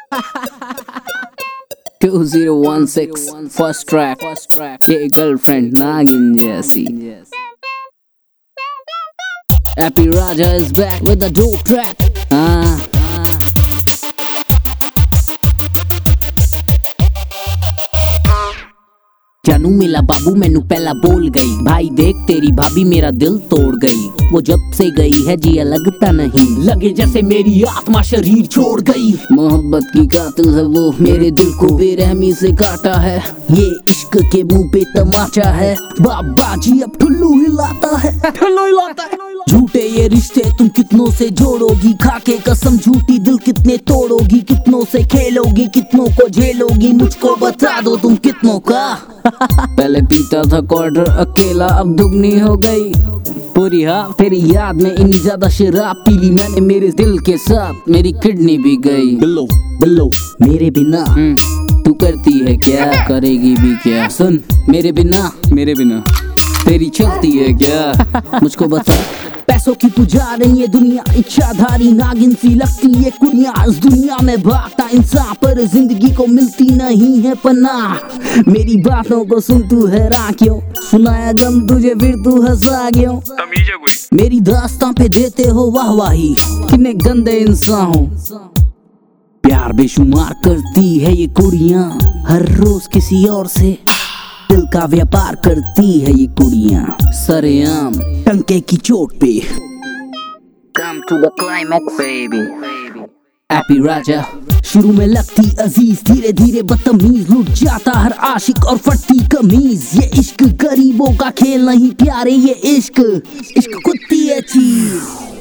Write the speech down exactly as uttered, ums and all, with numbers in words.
To zero one six first track, ये girlfriend नागिन जैसी। Happy Raja is back with a dope track. Ah. जानू मिला बाबू मैनू पहला बोल गई, भाई देख तेरी भाभी मेरा दिल तोड़ गई। वो जब से गई है जिया लगता नहीं, लगे जैसे मेरी आत्मा शरीर छोड़ गई। मोहब्बत की कातिल है वो, मेरे दिल को बेरहमी से काटा है। ये इश्क के मुंह पे तमाचा है, बाबा जी अब ठुल्लू हिलाता है, ठुल्लू हिलाता है। झूठे ये रिश्ते तुम कितनों से जोड़ोगी, खाके कसम झूठी दिल कितने तोड़ोगी। कितनों से खेलोगी, कितनों को झेलोगी, मुझको बता दो तुम कितनों का। पहले पीता था क्वार्टर अकेला, अब दुगनी हो गई पूरी। हाँ तेरी याद में इतनी ज्यादा शराब पी ली मैंने, मेरे दिल के साथ मेरी किडनी भी गई। बिल्लो बिल्लो मेरे बिना तू करती है क्या, करेगी भी क्या। सुन मेरे बिना मेरे बिना तेरी चलती है क्या, मुझको बता। पैसों की पुजारी ये दुनिया, इच्छाधारी नागिन सी लगती ये कुड़ियाँ। इस दुनिया में भागता इंसान पर जिंदगी को मिलती नहीं है पनाह। मेरी बातों को सुन तू हैरान क्यों, सुनाया गम तुझे फिर तू हंसा क्यों। तमीज है कोई? मेरी दास्तां पे देते हो वाहवाही, कितने गंदे इंसान हो। प्यार बेशुमार करती है ये कुड़ियाँ, हर रोज किसी और से दिल का व्यापार करती है ये कुड़ियाँ। सरेआम टंके की चोट पे Come to the climax baby। Happy Raja शुरू में लगती अजीज, धीरे धीरे बदतमीज, लुट जाता हर आशिक और फटती कमीज। ये इश्क गरीबों का खेल नहीं प्यारे, ये इश्क इश्क कुत्ती है चीज।